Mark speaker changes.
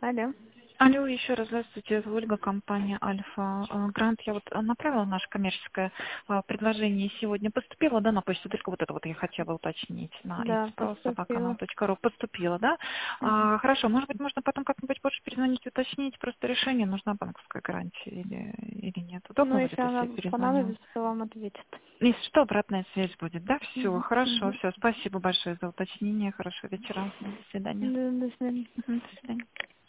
Speaker 1: Алло.
Speaker 2: Алло, еще раз здравствуйте, это Ольга, компания Альфа. Грант, я вот направила наше коммерческое предложение сегодня. Поступило, да, на почту, только вот это вот я хотела уточнить на
Speaker 1: Да, поступила.
Speaker 2: info@kanal.ru. Поступило, да?
Speaker 1: Мгм.
Speaker 2: Хорошо, может быть, можно потом как-нибудь позже перезвонить, уточнить, просто решение, нужна банковская гарантия или нет.
Speaker 1: Ну,
Speaker 2: Удобно будет,
Speaker 1: если
Speaker 2: если я
Speaker 1: она
Speaker 2: перезвоню?
Speaker 1: понадобится, то вам ответит.
Speaker 2: Если что, обратная связь будет, да? Все,
Speaker 1: Мгм.
Speaker 2: хорошо,
Speaker 1: Мгм.
Speaker 2: все. Спасибо большое за уточнение. Хорошего вечера. До свидания.
Speaker 1: Да, до свидания.
Speaker 2: Мгм, до свидания.